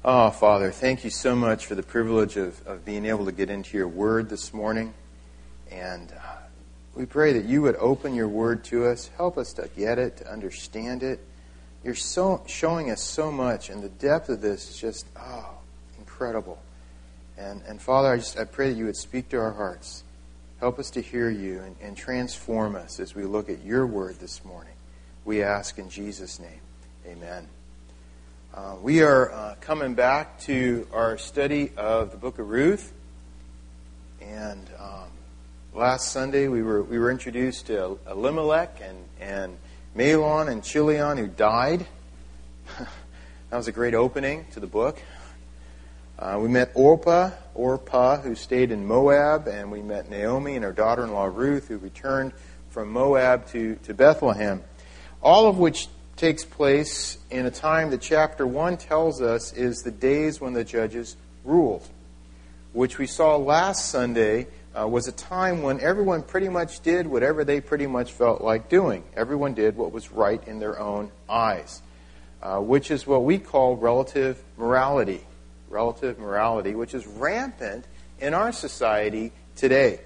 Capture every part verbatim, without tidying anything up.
Oh, Father, thank you so much for the privilege of, of being able to get into your word this morning. And uh, we pray that you would open your word to us, help us to get it, to understand it. You're so showing us so much, and the depth of this is just, oh, incredible. And, and Father, I just I pray that you would speak to our hearts. Help us to hear you and, and transform us as we look at your word this morning. We ask in Jesus' name. Amen. Uh, we are uh, coming back to our study of the book of Ruth. And um, last Sunday we were we were introduced to Elimelech and, and Mahlon and Chilion, who died. That was a great opening to the book. Uh, we met Orpah, Orpah, who stayed in Moab, and we met Naomi and her daughter-in-law Ruth, who returned from Moab to, to Bethlehem. All of which takes place in a time that chapter one tells us is the days when the judges ruled, which we saw last Sunday uh, was a time when everyone pretty much did whatever they pretty much felt like doing. Everyone did what was right in their own eyes, uh, which is what we call relative morality. Relative morality, which is rampant in our society today.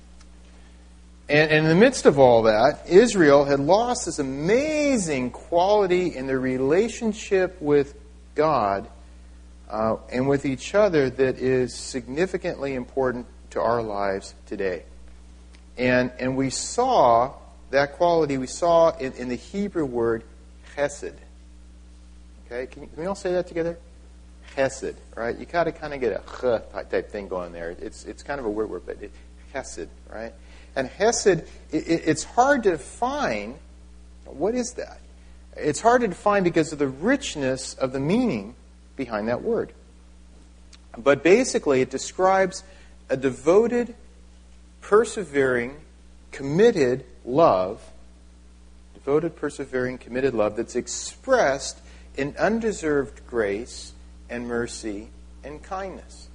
And, and in the midst of all that, Israel had lost this amazing quality in their relationship with God uh, and with each other that is significantly important to our lives today. And and we saw that quality, we saw in, in the Hebrew word chesed. Okay, can, can we all say that together? Chesed, right? You got to kind of get a ch type thing going there. It's it's kind of a weird word, but it, chesed, right? And Hesed, it, it's hard to define. What is that? It's hard to define because of the richness of the meaning behind that word. But basically, it describes a devoted, persevering, committed love, devoted, persevering, committed love that's expressed in undeserved grace and mercy and kindness.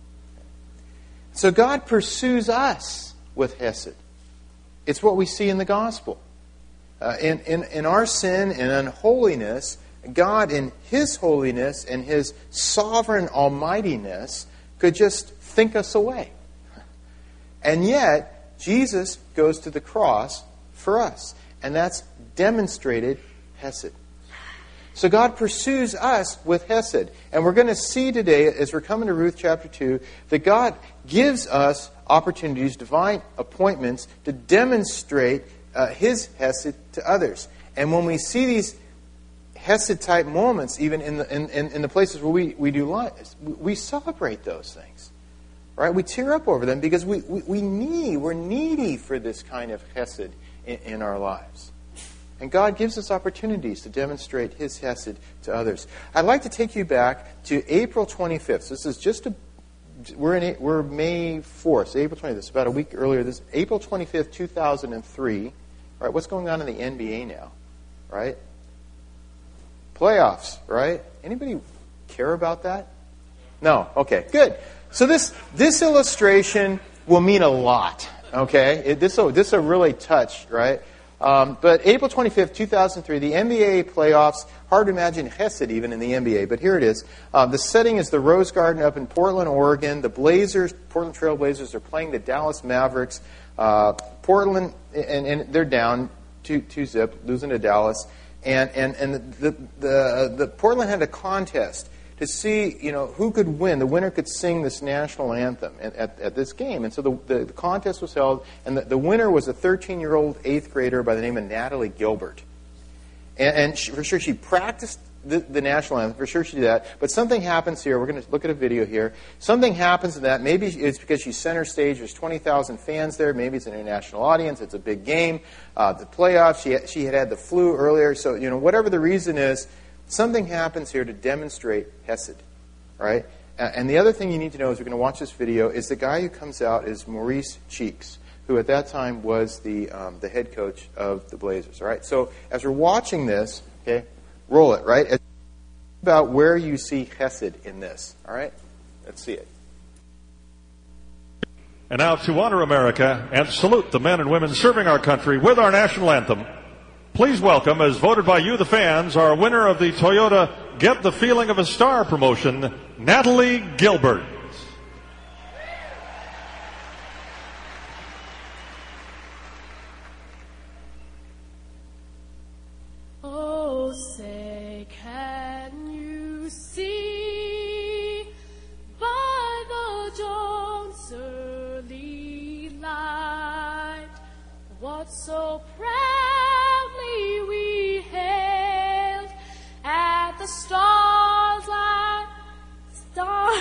So God pursues us with Hesed. It's what we see in the gospel. Uh, in, in, in our sin and unholiness, God in His holiness and His sovereign almightiness could just think us away. And yet, Jesus goes to the cross for us. And that's demonstrated Hesed. So God pursues us with Hesed. And we're going to see today, as we're coming to Ruth chapter two, that God gives us opportunities, divine appointments, to demonstrate uh, His Hesed to others. And when we see these Hesed-type moments, even in the in, in, in the places where we, we do lives, we, we celebrate those things. Right? We tear up over them because we, we, we need, we're needy for this kind of Hesed in, in our lives. And God gives us opportunities to demonstrate His Hesed to others. I'd like to take you back to April twenty-fifth. So this is just a, we're in we're May fourth, so April twenty-fifth. It's about a week earlier. This April twenty-fifth, two thousand three. All right, what's going on in the N B A now? Right? Playoffs, right? Anybody care about that? No. Okay, good. So this this illustration will mean a lot. Okay, it, this will this will really touch, right? Um, but April twenty-fifth, two thousand three, the N B A playoffs, hard to imagine Hesed even in the N B A, but here it is. Uh, the setting is the Rose Garden up in Portland, Oregon. The Blazers, Portland Trail Blazers, are playing the Dallas Mavericks. Uh, Portland, and, and they're down two, two zip, losing to Dallas. And and, and the, the, the Portland had a contest to see, you know, who could win. The winner could sing this national anthem at, at, at this game. And so the, the, the contest was held, and the, the winner was a thirteen-year-old eighth grader by the name of Natalie Gilbert. And, and she, for sure she practiced the, the national anthem. For sure she did that. But something happens here. We're going to look at a video here. Something happens in that. Maybe it's because she's center stage. There's twenty thousand fans there. Maybe it's an international audience. It's a big game. Uh, the playoffs. She, she had had the flu earlier. So, you know, whatever the reason is, something happens here to demonstrate Hesed, right? And the other thing you need to know as we're going to watch this video is the guy who comes out is Maurice Cheeks, who at that time was the um, the head coach of the Blazers, all right? So as we're watching this, okay, roll it, right? As about where you see Hesed in this, all right? Let's see it. And now to honor America and salute the men and women serving our country with our national anthem, please welcome, as voted by you, the fans, our winner of the Toyota get the feeling of a star promotion, Natalie Gilbert. Oh, say, can you see by the dawn's early light what so proudly we hailed at the stars like stars?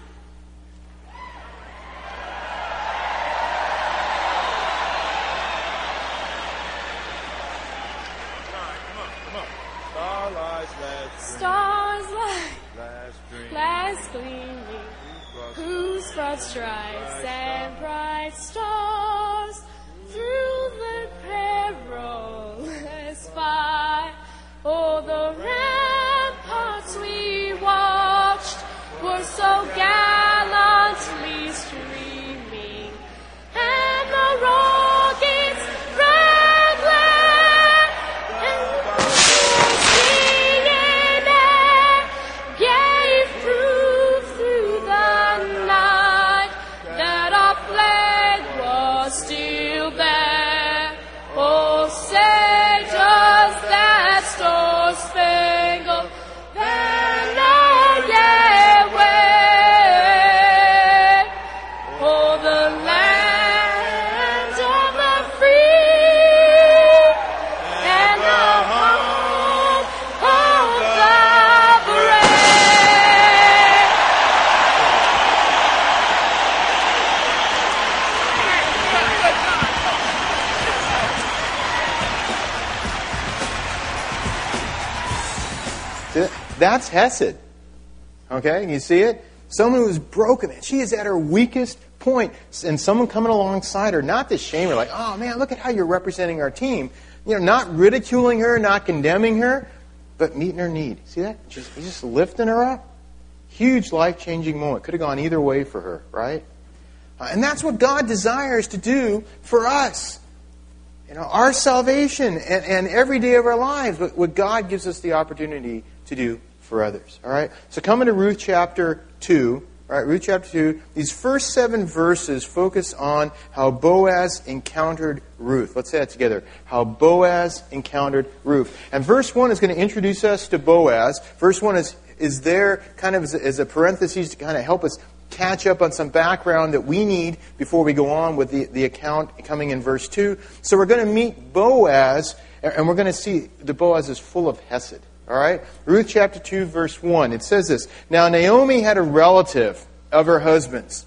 Stars like last gleaming, whose broad stripes and bright stars through the perilous fight. Oh, the ramparts we watched were so gallantly streaming, and the rockets rattling, and the singing air gave proof through the night that our flag was still there. Oh, say does that star-spangled banner yet wave? Oh, the land of the free and the home of the brave. That's Hesed. Okay, you see it? Someone who's broken. She is at her weakest point. And someone coming alongside her, not to shame her, like, oh man, look at how you're representing our team. You know, not ridiculing her, not condemning her, but meeting her need. See that? Just, just lifting her up. Huge life-changing moment. Could have gone either way for her, right? Uh, and that's what God desires to do for us. You know, our salvation and, and every day of our lives, what, what God gives us the opportunity to do for others. All right? So coming to Ruth chapter two. All right, Ruth chapter two. These first seven verses focus on how Boaz encountered Ruth. Let's say that together. How Boaz encountered Ruth. And verse one is going to introduce us to Boaz. Verse one is, is there kind of as a, as a parenthesis to kind of help us catch up on some background that we need before we go on with the, the account coming in verse two. So we're going to meet Boaz, and we're going to see that Boaz is full of hesed. All right? Ruth chapter two, verse one. It says this. Now Naomi had a relative of her husband's,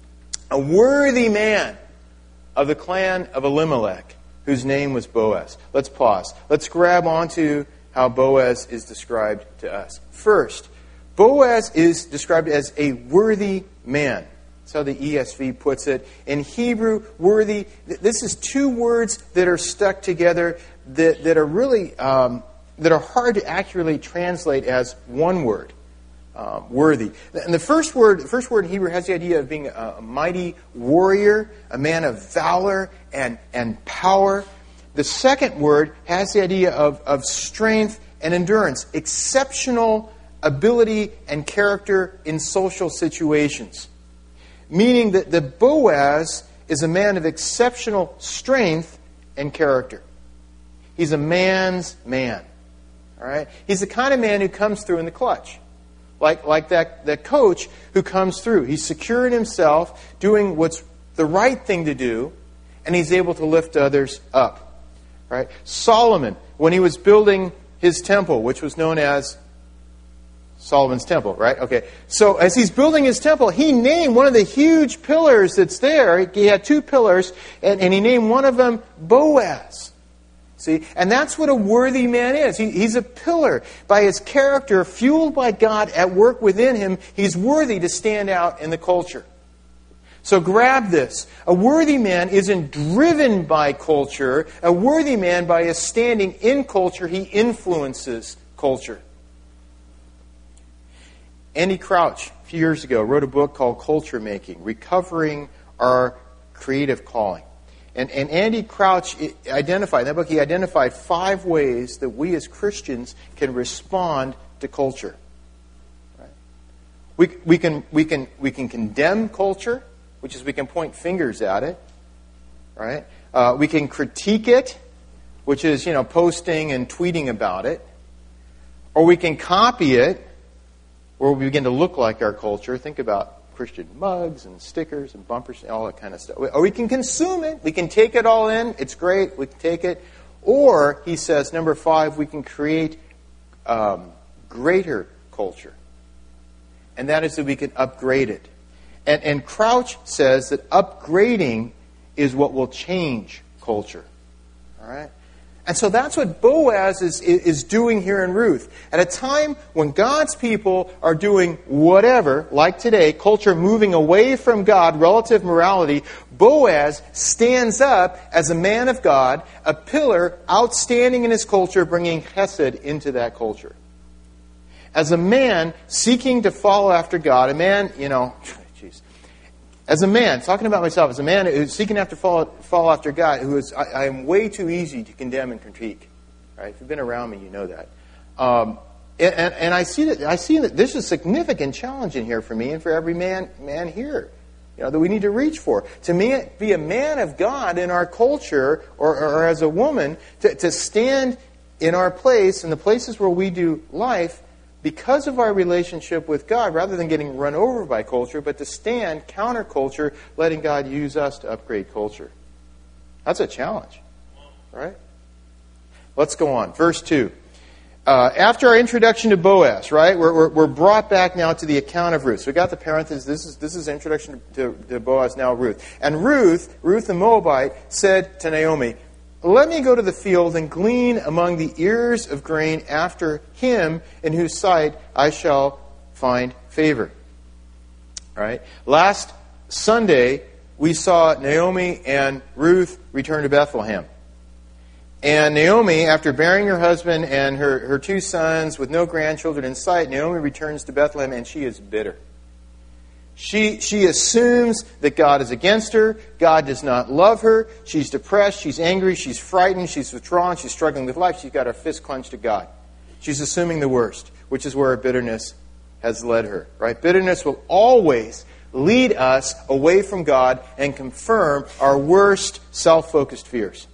a worthy man of the clan of Elimelech, whose name was Boaz. Let's pause. Let's grab onto how Boaz is described to us. First, Boaz is described as a worthy man. That's how the E S V puts it. In Hebrew, worthy, this is two words that are stuck together that, that are really... Um, that are hard to accurately translate as one word, um, worthy. And the first word, the first word in Hebrew has the idea of being a, a mighty warrior, a man of valor and, and power. The second word has the idea of, of strength and endurance, exceptional ability and character in social situations. Meaning that the Boaz is a man of exceptional strength and character. He's a man's man. All right? He's the kind of man who comes through in the clutch. Like, like that, that coach who comes through. He's secure in himself, doing what's the right thing to do, and he's able to lift others up. Right? Solomon, when he was building his temple, which was known as Solomon's temple, right? Okay. So as he's building his temple, he named one of the huge pillars that's there. He had two pillars, and, and he named one of them Boaz. See? And that's what a worthy man is. He, he's a pillar. By his character, fueled by God at work within him, he's worthy to stand out in the culture. So grab this. A worthy man isn't driven by culture. A worthy man, by his standing in culture, he influences culture. Andy Crouch, a few years ago, wrote a book called Culture Making, Recovering Our Creative Calling. And, and Andy Crouch identified, in that book, he identified five ways that we as Christians can respond to culture. Right? We, we, can, we, can, we can condemn culture, which is we can point fingers at it. Right? Uh, we can critique it, which is, you know, posting and tweeting about it. Or we can copy it, where we begin to look like our culture. Think about Christian mugs and stickers and bumpers and all that kind of stuff. Or we can consume it. We can take it all in. It's great. We can take it. Or, he says, number five, we can create um, greater culture. And that is that we can upgrade it. And, and Crouch says that upgrading is what will change culture. All right? And so that's what Boaz is, is doing here in Ruth. At a time when God's people are doing whatever, like today, culture moving away from God, relative morality, Boaz stands up as a man of God, a pillar outstanding in his culture, bringing chesed into that culture. As a man seeking to follow after God, a man, you know, jeez. As a man, talking about myself, as a man who's seeking after follow, follow after God, who is, I, I am way too easy to condemn and critique. Right? If you've been around me, you know that. Um, and, and, and I see that I see that this is a significant challenge in here for me and for every man man here. You know, that we need to reach for. To me, be a man of God in our culture, or, or as a woman, to, to stand in our place, in the places where we do life, because of our relationship with God, rather than getting run over by culture, but to stand counterculture, letting God use us to upgrade culture. That's a challenge, right? Let's go on. Verse two. Uh, after our introduction to Boaz, right, we're, we're, we're brought back now to the account of Ruth. So we got the parenthesis. This is this is introduction to, to Boaz, now Ruth. And Ruth, Ruth the Moabite, said to Naomi, "Let me go to the field and glean among the ears of grain after him in whose sight I shall find favor." All right. Last Sunday, we saw Naomi and Ruth return to Bethlehem. And Naomi, after burying her husband and her, her two sons with no grandchildren in sight, Naomi returns to Bethlehem and she is bitter. She, she assumes that God is against her. God does not love her. She's depressed. She's angry. She's frightened. She's withdrawn. She's struggling with life. She's got her fist clenched at God. She's assuming the worst, which is where her bitterness has led her. Right? Bitterness will always lead us away from God and confirm our worst self-focused fears.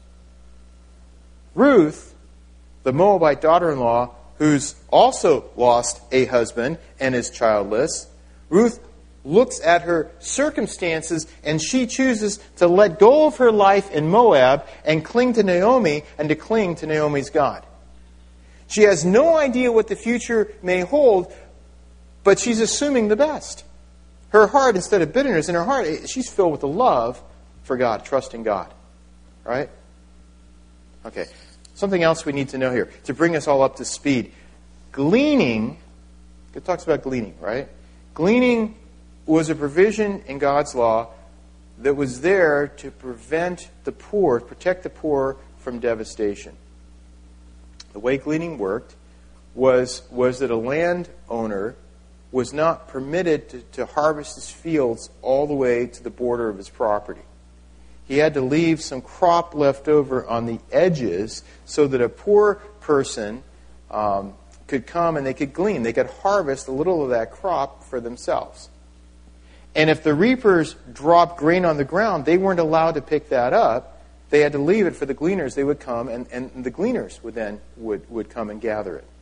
Ruth, the Moabite daughter-in-law, who's also lost a husband and is childless, Ruth looks at her circumstances and she chooses to let go of her life in Moab and cling to Naomi and to cling to Naomi's God. She has no idea what the future may hold, but she's assuming the best. Her heart, instead of bitterness, in her heart, she's filled with a love for God, trusting God. Right? Okay. Something else we need to know here to bring us all up to speed. Gleaning, it talks about gleaning, right? Gleaning was a provision in God's law that was there to prevent the poor, protect the poor from devastation. The way gleaning worked was, was that a landowner was not permitted to, to harvest his fields all the way to the border of his property. He had to leave some crop left over on the edges so that a poor person um, could come and they could glean. They could harvest a little of that crop for themselves. And if the reapers dropped grain on the ground, they weren't allowed to pick that up. They had to leave it for the gleaners. They would come, and, and the gleaners would then would, would come and gather it.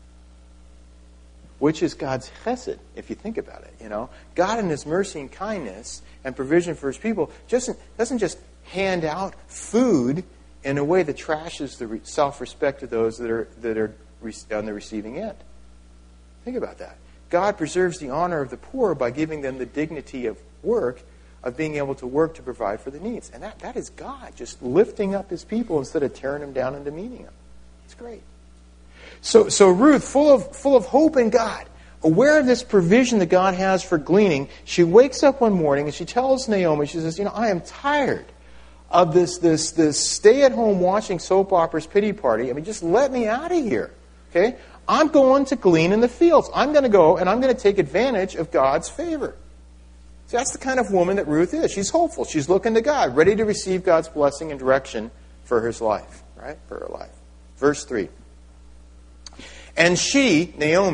Which is God's chesed, if you think about it. You know, God in His mercy and kindness and provision for His people just doesn't just hand out food in a way that trashes the self-respect of those that are that are on the receiving end. Think about that. God preserves the honor of the poor by giving them the dignity of work, of being able to work to provide for the needs. And that, that is God just lifting up His people instead of tearing them down and demeaning them. It's great. So, so Ruth, full of full of hope in God, aware of this provision that God has for gleaning, she wakes up one morning and she tells Naomi, she says, you know, I am tired of this this this stay-at-home watching soap operas pity party. I mean, just let me out of here. Okay? I'm going to glean in the fields. I'm going to go and I'm going to take advantage of God's favor. See, that's the kind of woman that Ruth is. She's hopeful. She's looking to God, ready to receive God's blessing and direction for her life, right? For her life. Verse three. And she, Naomi,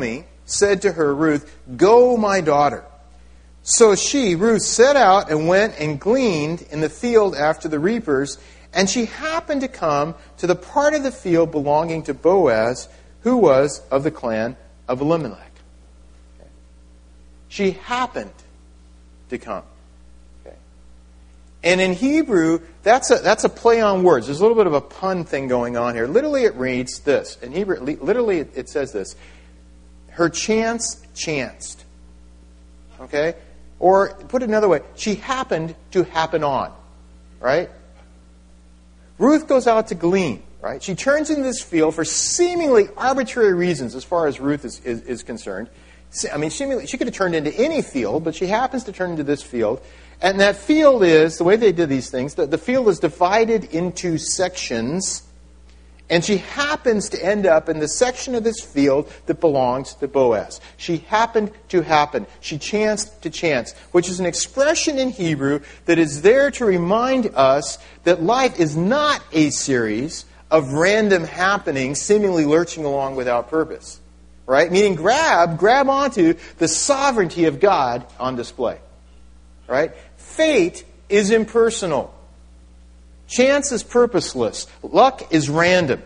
said to her, Ruth, "Go, my daughter." So she, Ruth, set out and went and gleaned in the field after the reapers, and she happened to come to the part of the field belonging to Boaz, who was of the clan of Elimelech. Okay. She happened to come. Okay. And in Hebrew, that's a, that's a play on words. There's a little bit of a pun thing going on here. Literally, it reads this. In Hebrew, literally, it says this. Her chance chanced. Okay? Or, put it another way, she happened to happen on. Right? Ruth goes out to glean. Right? She turns into this field for seemingly arbitrary reasons as far as Ruth is, is, is concerned. I mean, seemingly, she could have turned into any field, but she happens to turn into this field. And that field is, the way they did these things, the, the field is divided into sections. And she happens to end up in the section of this field that belongs to Boaz. She happened to happen. She chanced to chance, which is an expression in Hebrew that is there to remind us that life is not a series of random happenings seemingly lurching along without purpose. Right? Meaning grab, grab onto the sovereignty of God on display. Right? Fate is impersonal. Chance is purposeless. Luck is random.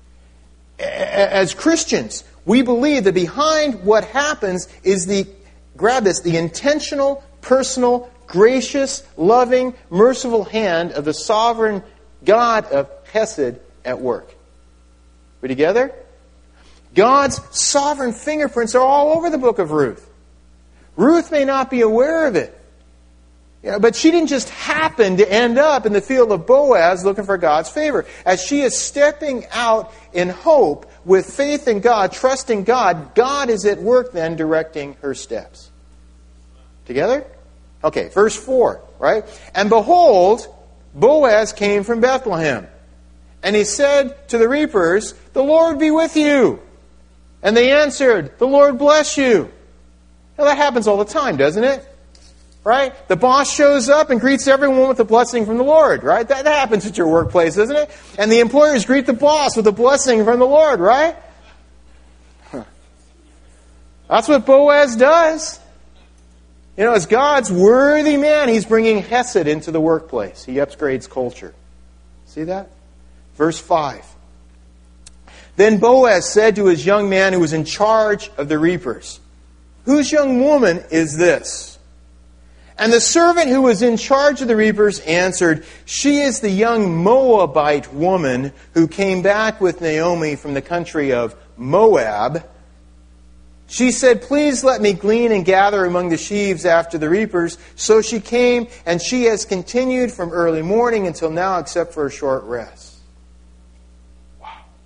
As Christians, we believe that behind what happens is the, grab this, the intentional, personal, gracious, loving, merciful hand of the sovereign God of Chesed at work. We together? God's sovereign fingerprints are all over the book of Ruth. Ruth may not be aware of it. Yeah, but she didn't just happen to end up in the field of Boaz looking for God's favor. As she is stepping out in hope with faith in God, trusting God, God is at work then directing her steps. Together? Okay, verse four, right? And behold, Boaz came from Bethlehem. And he said to the reapers, "The Lord be with you." And they answered, "The Lord bless you." Now that happens all the time, doesn't it? Right? The boss shows up and greets everyone with a blessing from the Lord, right? That happens at your workplace, doesn't it? And the employers greet the boss with a blessing from the Lord, right? Huh. That's what Boaz does. You know, as God's worthy man, he's bringing Hesed into the workplace. He upgrades culture. See that? Verse five. Then Boaz said to his young man who was in charge of the reapers, "Whose young woman is this?" And the servant who was in charge of the reapers answered, "She is the young Moabite woman who came back with Naomi from the country of Moab. She said, 'Please let me glean and gather among the sheaves after the reapers.' So she came, and she has continued from early morning until now, except for a short rest." Wow.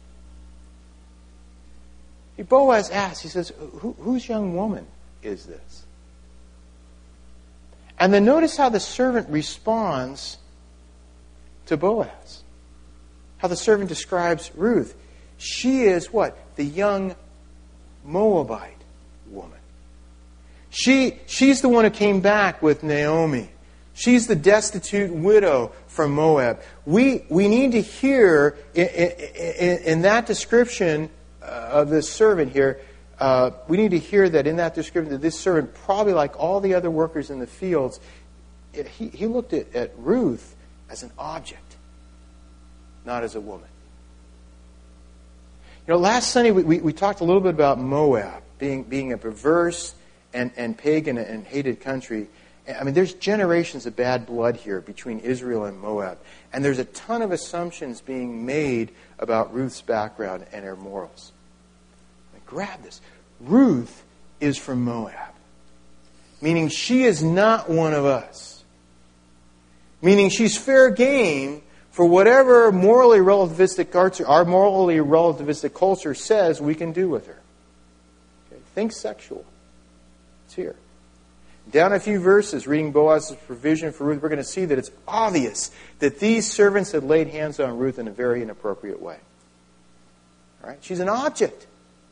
Boaz asks, he says, Who, whose young woman is this? And then notice how the servant responds to Boaz. How the servant describes Ruth. She is what? The young Moabite woman. She, she's the one who came back with Naomi. She's the destitute widow from Moab. We, we need to hear in, in, in that description of this servant here, Uh, we need to hear that in that description that this servant, probably like all the other workers in the fields, it, he, he looked at, at Ruth as an object, not as a woman. You know, last Sunday we, we, we talked a little bit about Moab being being a perverse and, and pagan and hated country. I mean, there's generations of bad blood here between Israel and Moab. And there's a ton of assumptions being made about Ruth's background and her morals. Grab this. Ruth is from Moab. Meaning she is not one of us. Meaning she's fair game for whatever morally relativistic culture, our morally relativistic culture says we can do with her. Okay. Think sexual. It's here. Down a few verses, reading Boaz's provision for Ruth, we're going to see that it's obvious that these servants had laid hands on Ruth in a very inappropriate way. All right? She's an object.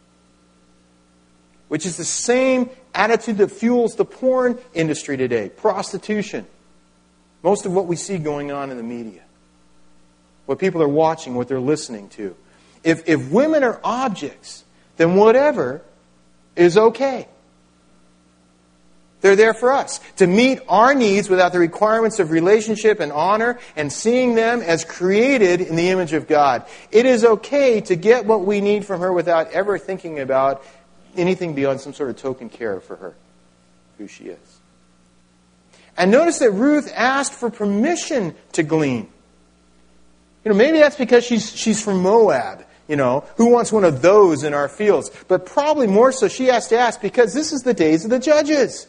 Which is the same attitude that fuels the porn industry today. Prostitution. Most of what we see going on in the media. What people are watching, what they're listening to. If, if women are objects, then whatever is okay. They're there for us, to meet our needs without the requirements of relationship and honor and seeing them as created in the image of God. It is okay to get what we need from her without ever thinking about anything beyond some sort of token care for her, who she is. And notice that Ruth asked for permission to glean. You know, maybe that's because she's she's from Moab. You know, who wants one of those in our fields? But probably more so she has to ask because this is the days of the judges.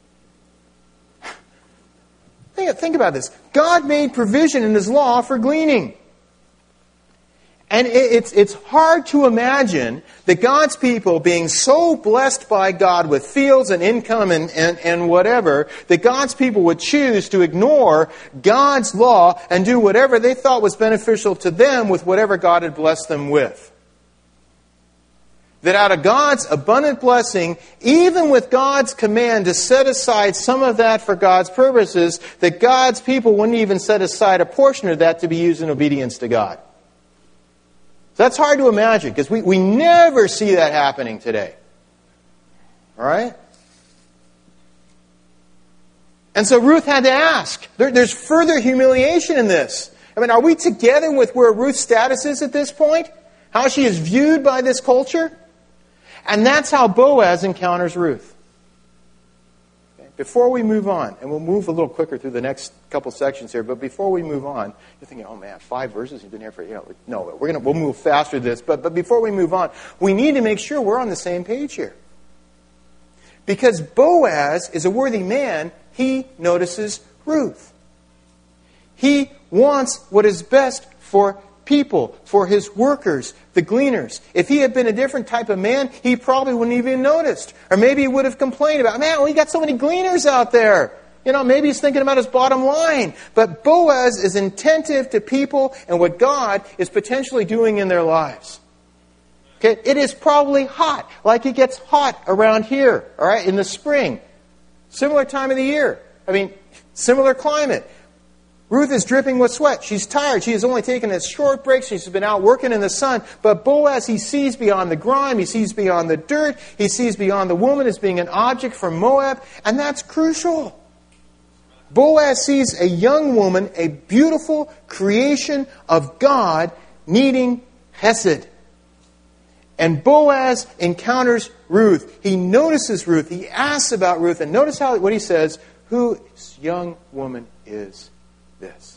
Think, think about this. God made provision in His law for gleaning. And it, it's, it's hard to imagine that God's people being so blessed by God with fields and income and, and, and whatever, that God's people would choose to ignore God's law and do whatever they thought was beneficial to them with whatever God had blessed them with. That out of God's abundant blessing, even with God's command to set aside some of that for God's purposes, that God's people wouldn't even set aside a portion of that to be used in obedience to God. So that's hard to imagine because we, we never see that happening today. All right? And so Ruth had to ask. There, there's further humiliation in this. I mean, are we together with where Ruth's status is at this point? How she is viewed by this culture? And that's how Boaz encounters Ruth. Okay? Before we move on, and we'll move a little quicker through the next couple sections here, but before we move on, you're thinking, oh man, five verses, you've been here for, you know, no, we're gonna, we'll move faster than this, but, but before we move on, we need to make sure we're on the same page here. Because Boaz is a worthy man, he notices Ruth. He wants what is best for people, for his workers, the gleaners. If he had been a different type of man, he probably wouldn't even noticed. Or maybe he would have complained about, man, we got so many gleaners out there. You know, maybe he's thinking about his bottom line. But Boaz is attentive to people and what God is potentially doing in their lives. Okay, it is probably hot, like it gets hot around here, all right, in the spring. Similar time of the year. I mean, similar climate. Ruth is dripping with sweat. She's tired. She has only taken a short break. She's been out working in the sun. But Boaz, he sees beyond the grime. He sees beyond the dirt. He sees beyond the woman as being an object from Moab. And that's crucial. Boaz sees a young woman, a beautiful creation of God, needing hesed. And Boaz encounters Ruth. He notices Ruth. He asks about Ruth. And notice how what he says, whose young woman is this?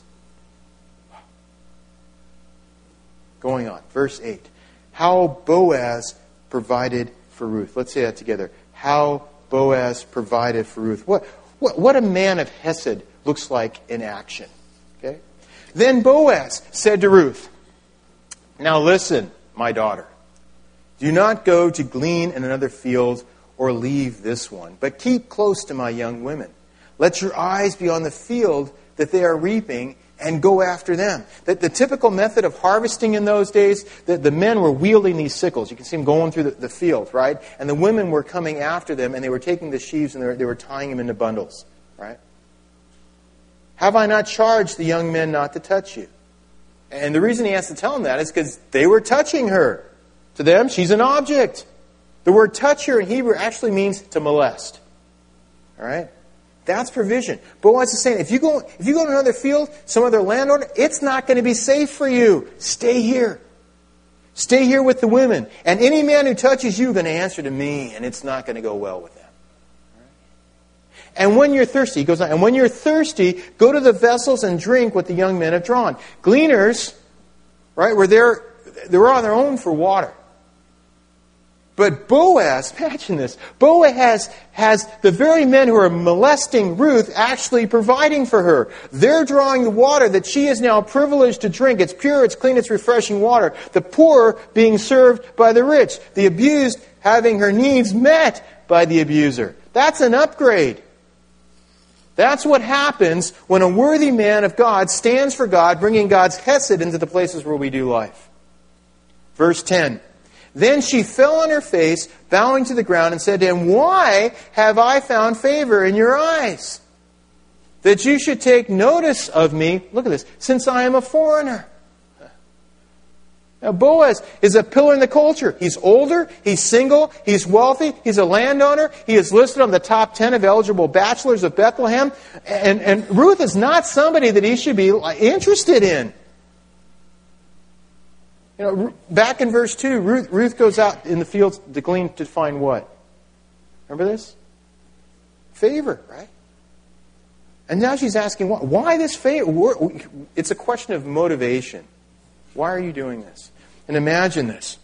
Going on, verse eight. How Boaz provided for Ruth. Let's say that together. How Boaz provided for Ruth. What, what, what a man of hesed looks like in action. Okay? Then Boaz said to Ruth, now listen, my daughter. Do not go to glean in another field or leave this one, but keep close to my young women. Let your eyes be on the field that they are reaping, and go after them. The, the typical method of harvesting in those days, the, the men were wielding these sickles. You can see them going through the, the field, right? And the women were coming after them, and they were taking the sheaves, and they were, they were tying them into bundles, right? Have I not charged the young men not to touch you? And the reason he has to tell them that is because they were touching her. To them, she's an object. The word touch here in Hebrew actually means to molest. All right? That's provision. Boaz is saying, if you go if you go to another field, some other landowner, it's not going to be safe for you. Stay here. Stay here with the women. And any man who touches you is going to answer to me, and it's not going to go well with them. And when you're thirsty, he goes on, and when you're thirsty, go to the vessels and drink what the young men have drawn. Gleaners, right, were there, they were on their own for water. But Boaz, imagine this, Boaz has, has the very men who are molesting Ruth actually providing for her. They're drawing the water that she is now privileged to drink. It's pure, it's clean, it's refreshing water. The poor being served by the rich. The abused having her needs met by the abuser. That's an upgrade. That's what happens when a worthy man of God stands for God, bringing God's hesed into the places where we do life. Verse ten. Then she fell on her face, bowing to the ground, and said to him, why have I found favor in your eyes, that you should take notice of me, look at this, since I am a foreigner? Now, Boaz is a pillar in the culture. He's older, he's single, he's wealthy, he's a landowner. He is listed on the top ten of eligible bachelors of Bethlehem. And, and Ruth is not somebody that he should be interested in. You know, back in verse two, Ruth, Ruth goes out in the fields to glean to find what? Remember this? Favor, right? And now she's asking, why, why this favor? It's a question of motivation. Why are you doing this? And imagine this.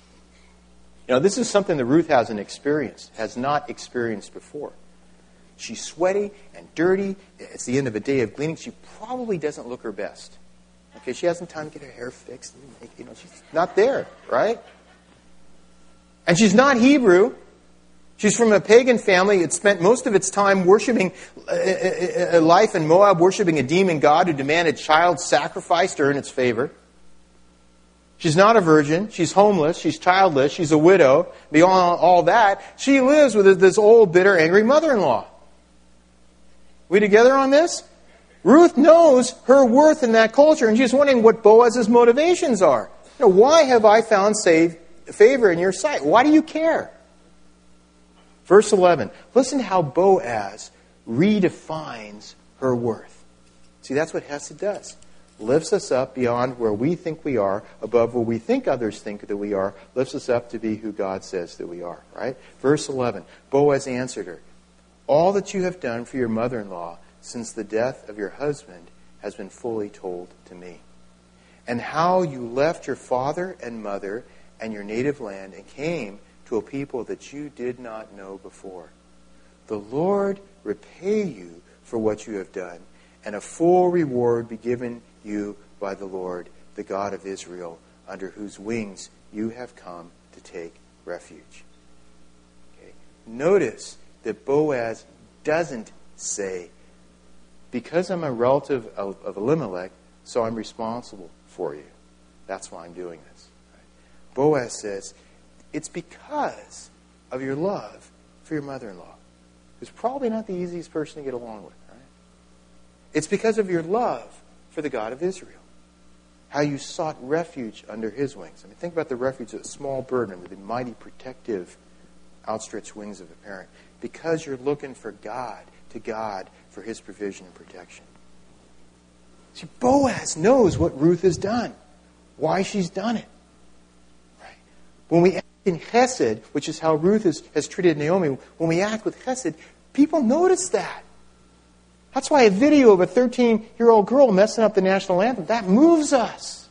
You know, this is something that Ruth hasn't experienced, has not experienced before. She's sweaty and dirty. It's the end of a day of gleaning. She probably doesn't look her best. Okay, she hasn't time to get her hair fixed. You know, she's not there, right? And she's not Hebrew. She's from a pagan family. It spent most of its time worshiping a life in Moab, worshiping a demon god who demanded child sacrifice to earn its favor. She's not a virgin. She's homeless. She's childless. She's a widow. Beyond all that, she lives with this old, bitter, angry mother-in-law. We together on this? Ruth knows her worth in that culture, and she's wondering what Boaz's motivations are. You know, why have I found save, favor in your sight? Why do you care? Verse eleven. Listen to how Boaz redefines her worth. See, that's what Hesed does. Lifts us up beyond where we think we are, above where we think others think that we are, lifts us up to be who God says that we are, right? Verse eleven, Boaz answered her, all that you have done for your mother-in-law since the death of your husband has been fully told to me. And how you left your father and mother and your native land and came to a people that you did not know before. The Lord repay you for what you have done, and a full reward be given you by the Lord, the God of Israel, under whose wings you have come to take refuge. Okay. Notice that Boaz doesn't say, because I'm a relative of, of Elimelech, so I'm responsible for you. That's why I'm doing this. Right? Boaz says, it's because of your love for your mother-in-law, who's probably not the easiest person to get along with. Right? It's because of your love for the God of Israel, how you sought refuge under his wings. I mean, think about the refuge of a small bird under the mighty protective outstretched wings of a parent. Because you're looking for God, to God, for his provision and protection. See, Boaz knows what Ruth has done, why she's done it. Right? When we act in Chesed, which is how Ruth has, has treated Naomi, when we act with Chesed, people notice that. That's why a video of a thirteen-year-old girl messing up the national anthem, that moves us.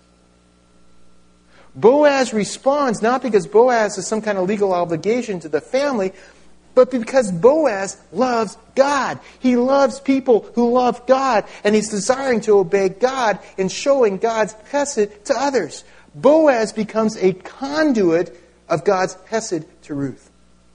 Boaz responds not because Boaz has some kind of legal obligation to the family, but because Boaz loves God. He loves people who love God, and he's desiring to obey God in showing God's chesed to others. Boaz becomes a conduit of God's chesed to Ruth.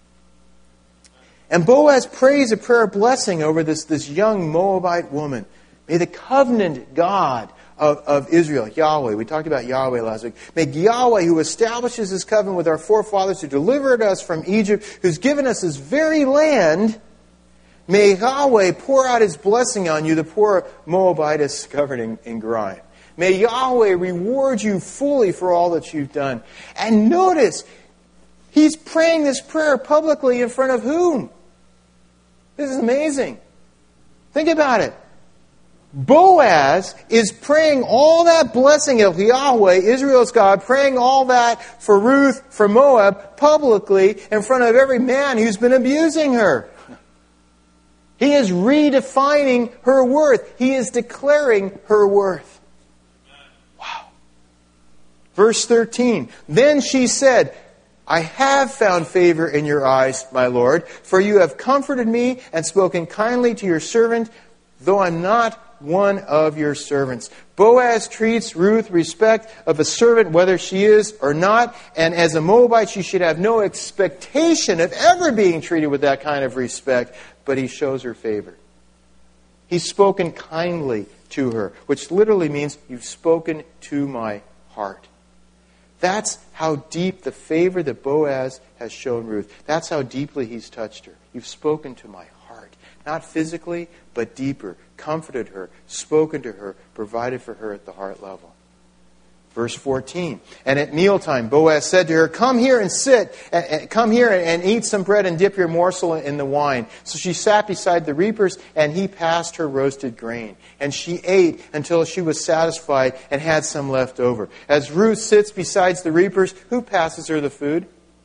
And Boaz prays a prayer of blessing over this, this young Moabite woman. May the covenant God of, of Israel, Yahweh, we talked about Yahweh last week. May Yahweh, who establishes his covenant with our forefathers, who delivered us from Egypt, who's given us his very land, may Yahweh pour out his blessing on you, the poor Moabitess covered in, in grime. May Yahweh reward you fully for all that you've done. And notice, he's praying this prayer publicly in front of whom? This is amazing. Think about it. Boaz is praying all that blessing of Yahweh, Israel's God, praying all that for Ruth, for Moab, publicly in front of every man who's been abusing her. He is redefining her worth. He is declaring her worth. Wow. Verse thirteen. Then she said, I have found favor in your eyes, my Lord, for you have comforted me and spoken kindly to your servant, though I'm not one of your servants. Boaz treats Ruth with respect of a servant, whether she is or not, and as a Moabite, she should have no expectation of ever being treated with that kind of respect, but he shows her favor. He's spoken kindly to her, which literally means you've spoken to my heart. That's how deep the favor that Boaz has shown Ruth. That's how deeply he's touched her. You've spoken to my heart. Not physically, but deeper. Comforted her, spoken to her, provided for her at the heart level. Verse fourteen, and at mealtime, Boaz said to her, come here and sit, and, come here and eat some bread and dip your morsel in the wine. So she sat beside the reapers, and he passed her roasted grain. And she ate until she was satisfied and had some left over. As Ruth sits beside the reapers, who passes her the food?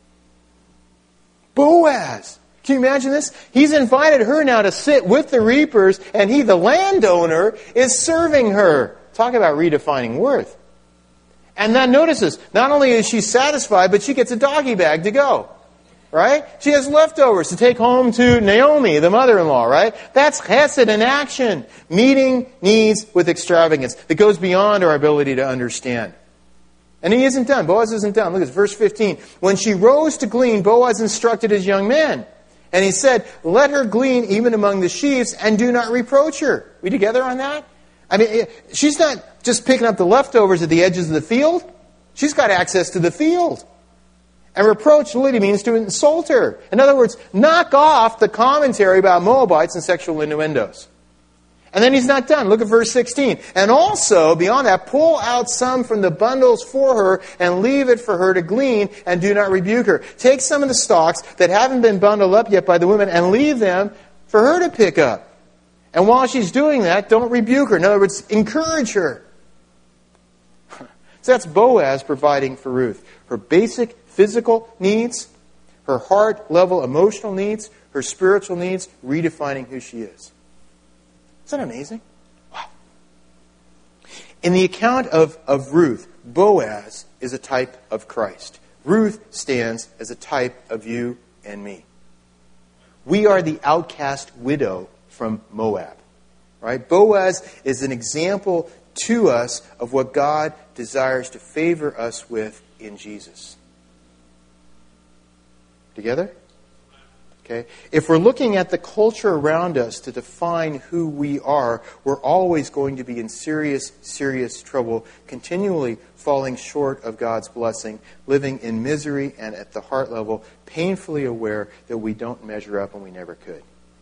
Boaz. Can you imagine this? He's invited her now to sit with the reapers, and he, the landowner, is serving her. Talk about redefining worth. And then notice this, not only is she satisfied, but she gets a doggy bag to go. Right? She has leftovers to take home to Naomi, the mother-in-law, right? That's chesed in action. Meeting needs with extravagance that goes beyond our ability to understand. And he isn't done. Boaz isn't done. Look at verse fifteen. When she rose to glean, Boaz instructed his young men. And he said, let her glean even among the sheaves and do not reproach her. We together on that? I mean, she's not just picking up the leftovers at the edges of the field. She's got access to the field. And reproach literally means to insult her. In other words, knock off the commentary about Moabites and sexual innuendos. And then he's not done. Look at verse sixteen. And also, beyond that, pull out some from the bundles for her and leave it for her to glean and do not rebuke her. Take some of the stalks that haven't been bundled up yet by the women and leave them for her to pick up. And while she's doing that, don't rebuke her. In other words, encourage her. So that's Boaz providing for Ruth. Her basic physical needs, her heart-level emotional needs, her spiritual needs, redefining who she is. Isn't that amazing? Wow. In the account of, of Ruth, Boaz is a type of Christ. Ruth stands as a type of you and me. We are the outcast widow from Moab. Right? Boaz is an example to us of what God desires to favor us with in Jesus. Together? Okay. If we're looking at the culture around us to define who we are, we're always going to be in serious, serious trouble, continually falling short of God's blessing, living in misery and at the heart level, painfully aware that we don't measure up and we never could.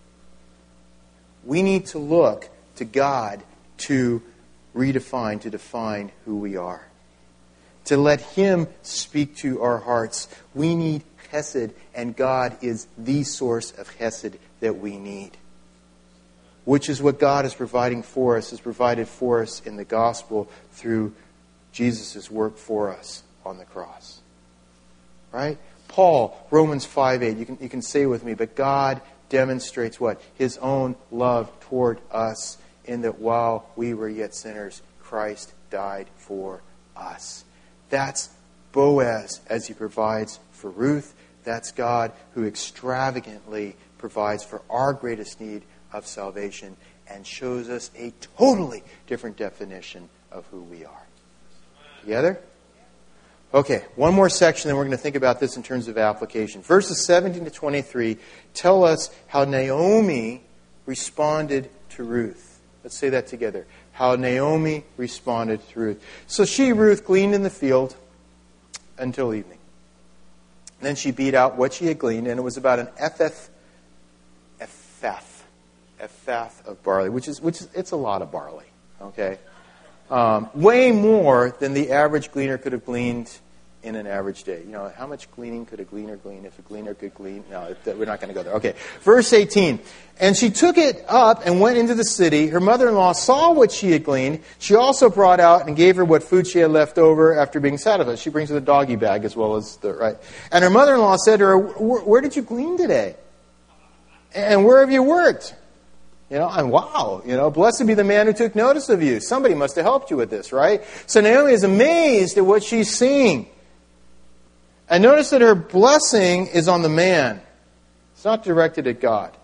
We need to look to God to redefine, to define who we are. To let Him speak to our hearts. We need chesed, and God is the source of chesed that we need. Which is what God is providing for us, is provided for us in the gospel through Jesus' work for us on the cross. Right? Paul, Romans five eight, you can, you can say with me, but God demonstrates what? His own love toward us in that while we were yet sinners, Christ died for us. That's Boaz as he provides for Ruth. That's God who extravagantly provides for our greatest need of salvation and shows us a totally different definition of who we are. Together? Okay, one more section, then we're going to think about this in terms of application. Verses seventeen to twenty-three tell us how Naomi responded to Ruth. Let's say that together. How Naomi responded to Ruth. So she, Ruth, gleaned in the field until evening. And then she beat out what she had gleaned, and it was about an ephah, ephah, ephah of barley, which is which is it's a lot of barley. Okay, um, way more than the average gleaner could have gleaned in an average day. You know, how much gleaning could a gleaner glean if a gleaner could glean? No, we're not going to go there. Okay, verse eighteen. And she took it up and went into the city. Her mother-in-law saw what she had gleaned. She also brought out and gave her what food she had left over after being satisfied. She brings her the doggy bag as well as the, right? And her mother-in-law said to her, where did you glean today? And where have you worked? You know, and wow, you know, blessed be the man who took notice of you. Somebody must have helped you with this, right? So Naomi is amazed at what she's seeing. And notice that her blessing is on the man. It's not directed at God.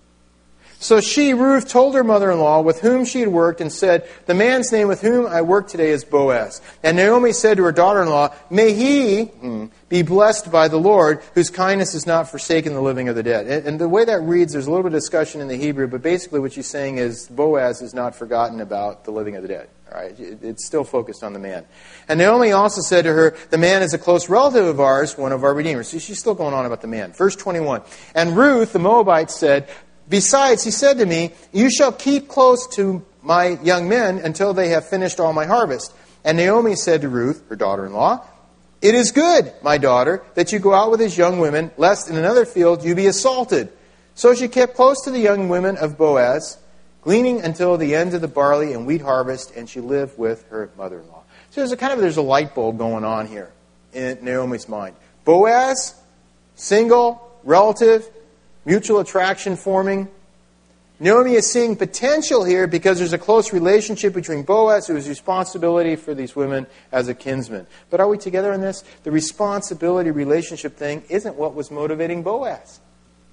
So she, Ruth, told her mother-in-law with whom she had worked and said, the man's name with whom I work today is Boaz. And Naomi said to her daughter-in-law, may he hmm, be blessed by the Lord, whose kindness has not forsaken the living of the dead. And, and the way that reads, there's a little bit of discussion in the Hebrew, but basically what she's saying is Boaz has not forgotten about the living of the dead. All right? It's still focused on the man. And Naomi also said to her, the man is a close relative of ours, one of our redeemers. So she's still going on about the man. Verse twenty-one. And Ruth, the Moabite, said, besides, he said to me, you shall keep close to my young men until they have finished all my harvest. And Naomi said to Ruth, her daughter-in-law, "It is good, my daughter, that you go out with his young women, lest in another field you be assaulted." So she kept close to the young women of Boaz, gleaning until the end of the barley and wheat harvest, and she lived with her mother-in-law. So there's a kind of there's a light bulb going on here in Naomi's mind. Boaz, single, relative, mutual attraction forming. Naomi is seeing potential here because there's a close relationship between Boaz, who has responsibility for these women, as a kinsman. But are we together in this? The responsibility relationship thing isn't what was motivating Boaz.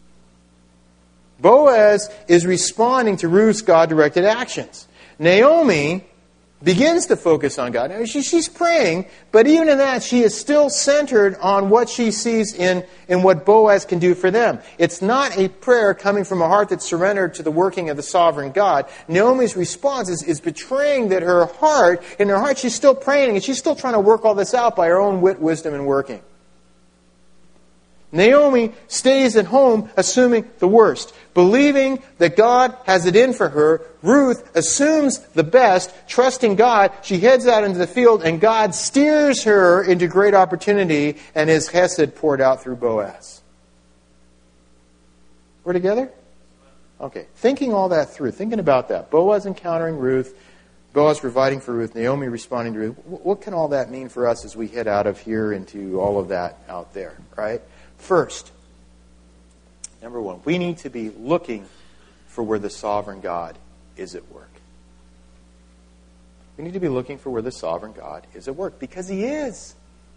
Boaz is responding to Ruth's God-directed actions. Naomi begins to focus on God. She, she's praying, but even in that, she is still centered on what she sees in, in what Boaz can do for them. It's not a prayer coming from a heart that's surrendered to the working of the sovereign God. Naomi's response is, is betraying that her heart, in her heart, she's still praying, and she's still trying to work all this out by her own wit, wisdom, and working. Naomi stays at home assuming the worst, believing that God has it in for her. Ruth assumes the best, trusting God. She heads out into the field, and God steers her into great opportunity, and His chesed poured out through Boaz. We're together? Okay. Thinking all that through, thinking about that. Boaz encountering Ruth, Boaz providing for Ruth, Naomi responding to Ruth. What can all that mean for us as we head out of here into all of that out there, right? First, number one, we need to be looking for where the sovereign God is at work. We need to be looking for where the sovereign God is at work, because He is.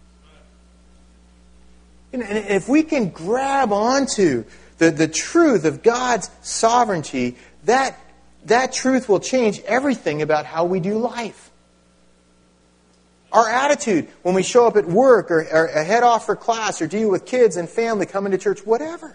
And if we can grab onto the, the truth of God's sovereignty, that, that truth will change everything about how we do life. Our attitude when we show up at work, or, or head off for class, or deal with kids and family, coming to church, whatever.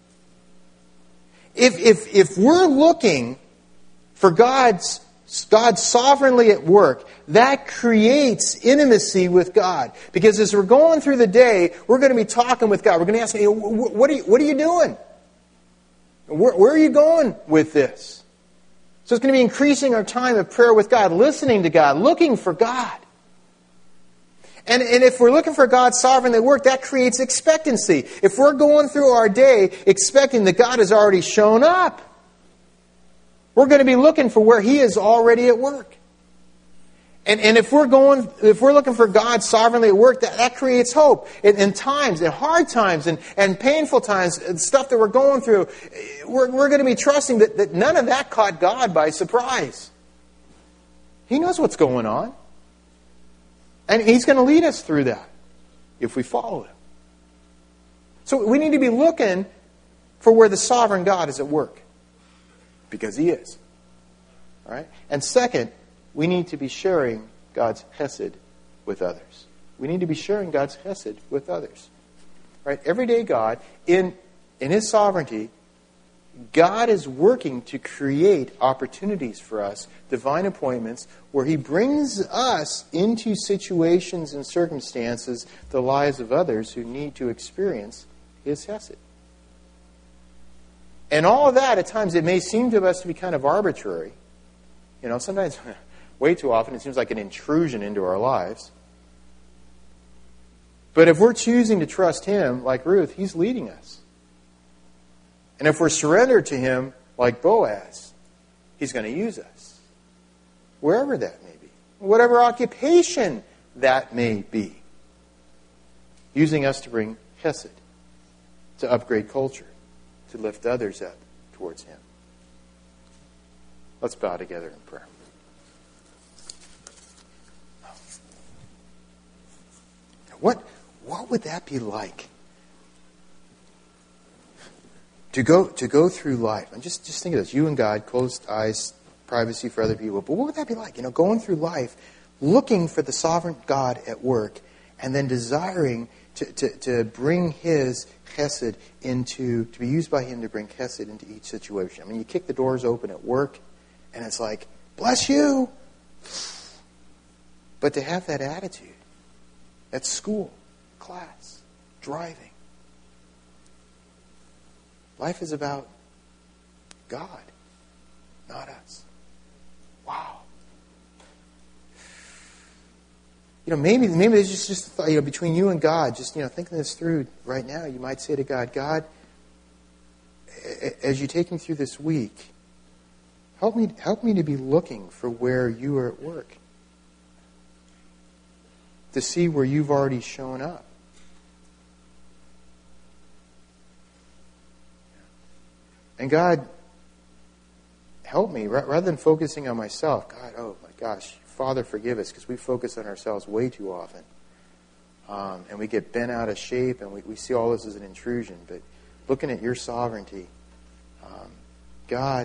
If, if, if we're looking for God's, God sovereignly at work, that creates intimacy with God. Because as we're going through the day, we're going to be talking with God. We're going to ask Him, what are you, what are you doing? Where, where are you going with this? So it's going to be increasing our time of prayer with God, listening to God, looking for God. And, and if we're looking for God's sovereignty at work, that creates expectancy. If we're going through our day expecting that God has already shown up, we're going to be looking for where He is already at work. And, and if we're going, if we're looking for God sovereignly at work, that, that creates hope. In, in times, in hard times, and, and painful times, and stuff that we're going through, we're, we're going to be trusting that, that none of that caught God by surprise. He knows what's going on. And He's going to lead us through that if we follow Him. So we need to be looking for where the sovereign God is at work. Because He is. All right? And second, we need to be sharing God's chesed with others. We need to be sharing God's chesed with others. Right? Everyday God, in, in His sovereignty, God is working to create opportunities for us, divine appointments, where He brings us into situations and circumstances, the lives of others who need to experience His chesed. And all of that, at times, it may seem to us to be kind of arbitrary. You know, sometimes, way too often, it seems like an intrusion into our lives. But if we're choosing to trust Him, like Ruth, He's leading us. And if we're surrendered to Him, like Boaz, He's going to use us. Wherever that may be. Whatever occupation that may be. Using us to bring chesed, to upgrade culture, to lift others up towards Him. Let's bow together in prayer. What, what would that be like? To go to go through life, and just, just think of this, you and God, closed eyes, privacy for other people, but what would that be like? You know, going through life, looking for the sovereign God at work, and then desiring to, to, to bring His chesed into, to be used by Him to bring chesed into each situation. I mean, you kick the doors open at work, and it's like, bless you! But to have that attitude at school, class, driving, life is about God, not us. Wow. You know, maybe maybe it's just, just you know, between you and God, just, you know, thinking this through right now, you might say to God, God, as you take me through this week, help me, help me to be looking for where you are at work. To see where you've already shown up. And God, help me, rather than focusing on myself, God, oh my gosh, Father, forgive us, because we focus on ourselves way too often. Um, and we get bent out of shape, and we, we see all this as an intrusion. But looking at your sovereignty, um, God,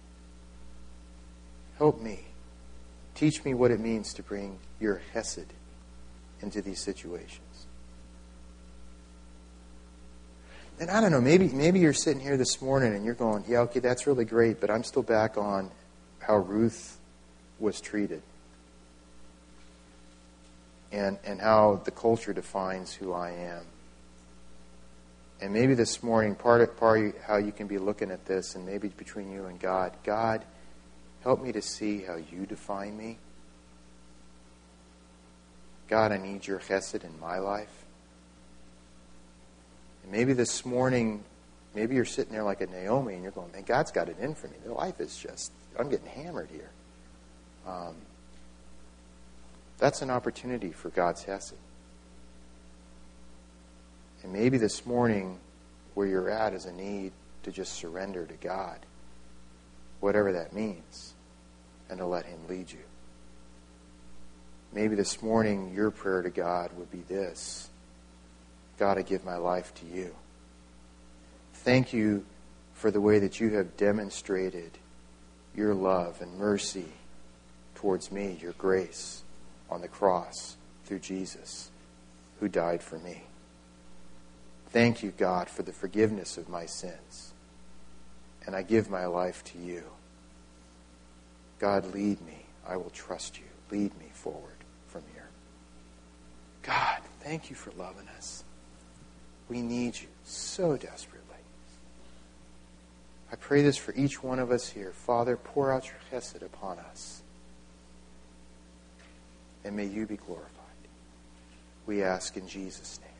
help me. Teach me what it means to bring your hesed into these situations. And I don't know, maybe maybe you're sitting here this morning and you're going, yeah, okay, that's really great, but I'm still back on how Ruth was treated. And and how the culture defines who I am. And maybe this morning, part of, part of how you can be looking at this, and maybe between you and God, God, help me to see how you define me. God, I need your chesed in my life. And maybe this morning, maybe you're sitting there like a Naomi and you're going, man, God's got it in for me. Their life is just, I'm getting hammered here. Um, that's an opportunity for God's hesed. And maybe this morning, where you're at is a need to just surrender to God, whatever that means, and to let Him lead you. Maybe this morning, your prayer to God would be this: God, I give my life to you. Thank you for the way that you have demonstrated your love and mercy towards me, your grace on the cross through Jesus, who died for me. Thank you, God, for the forgiveness of my sins. And I give my life to you. God, lead me. I will trust you. Lead me forward from here. God, thank you for loving us. We need you so desperately. I pray this for each one of us here. Father, pour out your chesed upon us. And may you be glorified. We ask in Jesus' name.